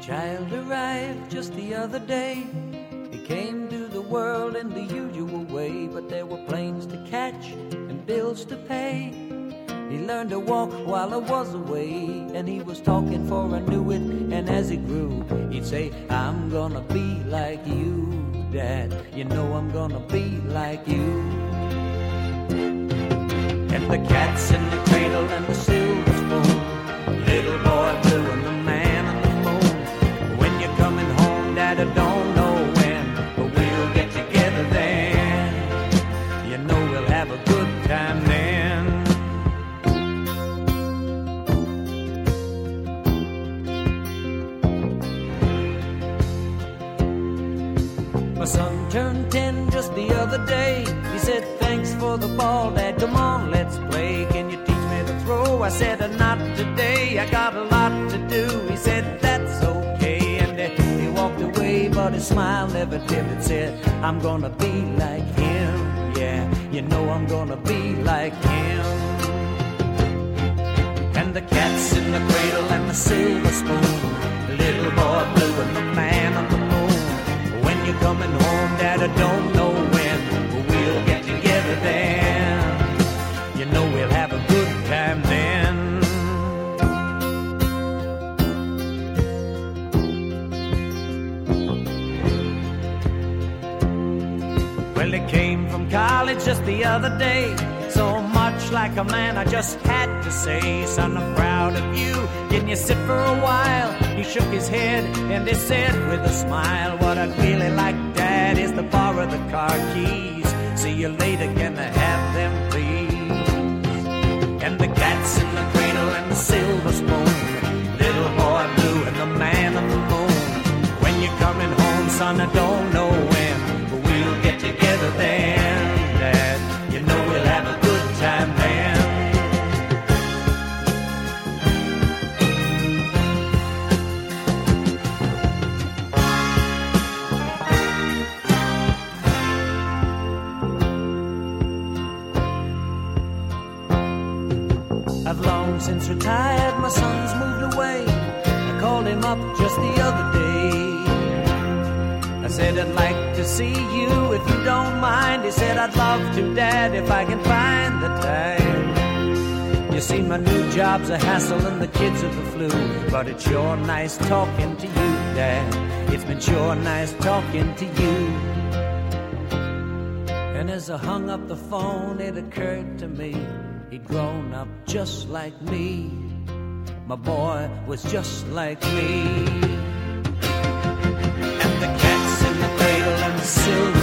child arrived just the other day. He came to the world in the usual way, but there were planes to catch and bills to pay. He learned to walk while I was away, and he was talking for I knew it. And as he grew, he'd say, I'm gonna be like you, Dad. You know I'm gonna be like you. And the cat's in the cradle and the silver spoon, little boy blue and the man on the moon. When you're coming home, Dad, I don't know when, but we'll get together then. You know we'll have a good time then. My son turned 10 just the other day. He said, thanks for the ball, Dad, come on, let's play. Can you teach me to throw? I said, not today, I got a lot to do. He said, that's okay, and he walked away, but his smile never dimmed. Said, I'm gonna be like him, yeah, you know I'm gonna be like him. And the cat's in the cradle and the silver spoon, the little boy blue and the man on the moon. When you're coming home, Dad, I don't know when, but we'll get together then. You know we'll have a good time then. Well, he came from college just the other day, so much like a man I just had to say, son, I'm proud of you, can you sit for a while? He shook his head and he said with a smile, what I'd really like, Dad, is to borrow the car keys. See you later, can I have them please? And the cat's in the cradle and the silver spoon, little boy blue and the man on the moon. When you're coming home, son, I don't know when, but we'll get together then, Dad. You know we'll have a good time then. I've long since retired, my son's moved away. I called him up just the other day. I said, I'd like to see you if you don't mind. He said, I'd love to, Dad, if I can find the time. You see, my new job's a hassle and the kids are the flu, but it's sure nice talking to you, Dad. It's been sure nice talking to you. And as I hung up the phone, it occurred to me, he'd grown up just like me. My boy was just like me. And the cat's in the cradle and the silver